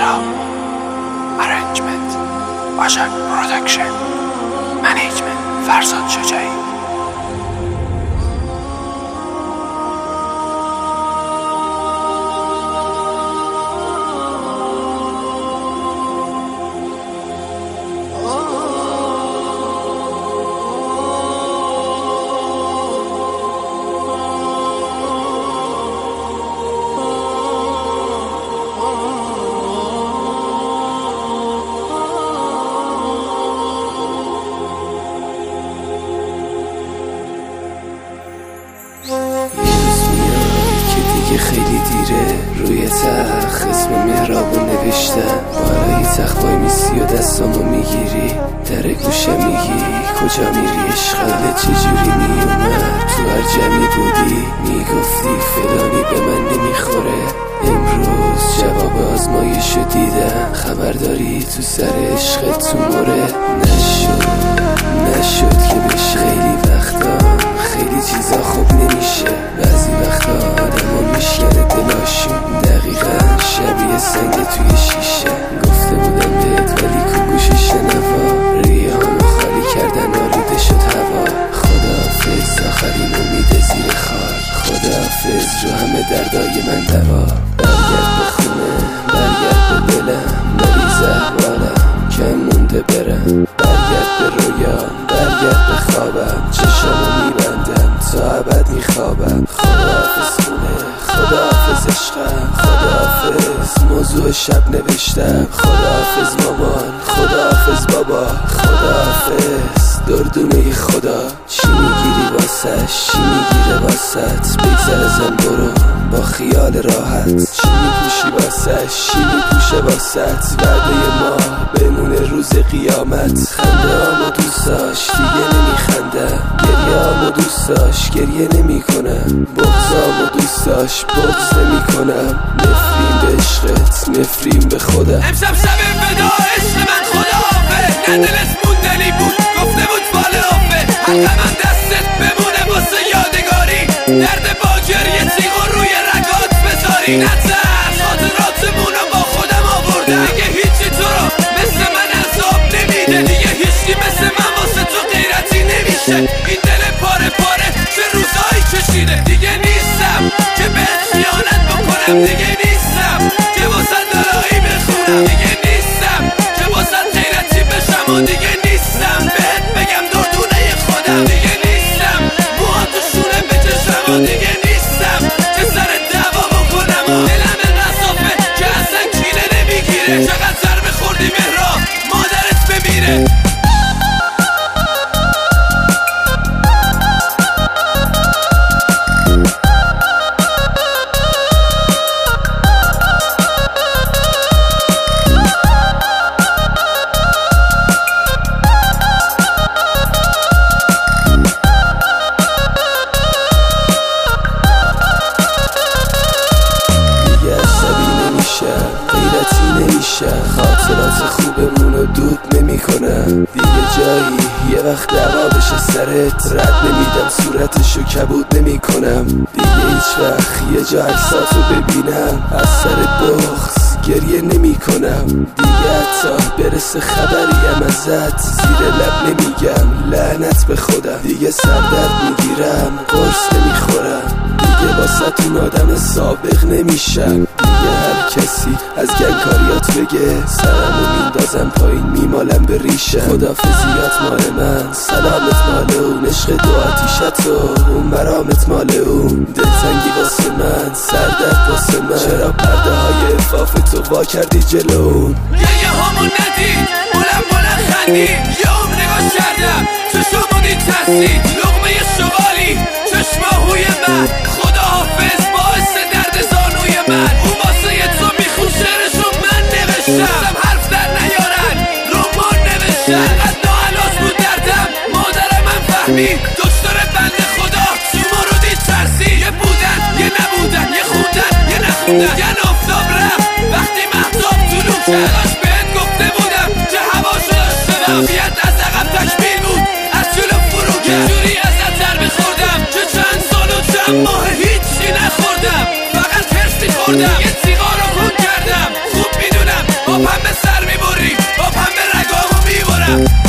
مهراب. ارنجمنت باشک پرودکشن. منیجمنت فرزاد شجاعی. خیلی دیره روی تخت اسم مهرابو نوشتم، بالای تخت وای میسی و دستامو میگیری، در گوشه میگی کجا میری عشقاله چجوری میومد تو هر جمعی بودی، میگفتی فلانی به من نمیخوره. امروز جواب آزمایشو دیدم، خبرداری تو سر عشقت تو مره. نشد که بهش خیلی وقتا خیلی چیزا خوب نمیشه، بعضی وقتا آدما میشکنه دلاشون دقیقا شبیه سنگ توی شیشه. گفته بودم بهت ولی کو گوش شنوا، ریهامو خالی کردن آلوده شد هوا. خداحافظ آخرین امید زیر خاک، خداحافظ رو همه دردای من دوا. برگرد به خونه برگرد به دلم، مریض احوالم کم مونده برم. برگرد به رویام برگرد به خوابم، چشامو میبندم تا ابد میخوابم. خداحافظ خونه خداحافظ عشقم، خداحافظ موضوع شب نوشتم. خداحافظ مامان خداحافظ بابا، خداحافظ دردونه خدا. چی میگیری واسش چی میگیره واسط، بگذر ازم برو با خیال راحت. چی میپوشی واسش چی میپوشه واسط، وعده ما بمونه روز قیامت. خنده هامو دوست داشت دیگه نمیخندم، گریه هامو دوست داشت گریه نمی کنم، بغض هامو دوست داشت بغض نمی کنم. نفرین به عشقت نفرین به خودم. امشب شب ودا عشق من خداحافظ، نه دلت موندنی بود گفته بود فال حافظ. حق من دستت بمونه واسه یادگاری، درد با گریه تیغ روی رگات بذاری. نترس خاطراتمونو با خودم آوردم، دیگه هیچی تو رو مثل من عذاب نمیده، دیگه هیچی مثل من واسه تو غیرتی نمیشه. این دل پاره پاره چه روزایی کشیده، دیگه نیستم که بهت خیانت بکنم، دیگه نیستم که واسه دلایی بخونم، دیگه نیستم که واسه غیرتی بشم، و دیگه نیستم بهت بگم دردونه خودم، دیگه نیستم موهاتو شونه بچشم، و دیگه نیستم که سر دعوا بکنم. دلم انقدر صافه که اصلا کینه نمیگیره، چقدر ضربه خوردی مهراب مادرت بمیره. خاطرات خوبمونو دود نمی کنم، دیگه جایی یه وقت دعوا بشه سرت، رد نمیدم صورتشو کبود نمی کنم. دیگه هیچ وقت یه جا عکساتو ببینم از سر بغض گریه نمی کنم. دیگه حتی برسه خبریم ازت زیر لب نمیگم لعنت به خودم. دیگه سردرد میگیرم قرص نمیخورم، دیگه واسه اون آدم سابق نمیشم. دیگه هر کسی از گنگکاریات بگه سرمو میندازم پایین میمالم به ریشه. خدافزیات مال من سلامت مال اون، عشق دو آتیشت و اون مرامت مال اون. دلتنگی واسه من سردرد واسه من، چرا پرده های افاف تو وا کردی جلون. یه همون ندید بلند خندی، یه هم نگاه کردم چشمو دید ترسید، لقمه شغالی چشماهوی من. خداحافظ باعث درد زانوی من، اون واسه تو میخون شعرشو من نوشتم. حرف در نیارن رمان نوشتن، قد ناعلاج بود دردم مادر من فهمید. دکتر بنده خدا شما رو دید ترسی، یه بودن یه نبودن، یه خوندن یه نخوندن. یه آفتاب رفت وقتی مهتاب طلوع کرد، داشت بهت گفته بودم که هواشو داشته وضعیت از عقب تکمیل بود، از جلو فرو کرد. جوری ازت ضربه خوردم که چند سال و چند ماه هیچی نخوردم، فقط هرس می‌خوردم. یه سیگار رو خون کردم، خوب میدونم پنبه سر میبری با پنبه رگامو میبرم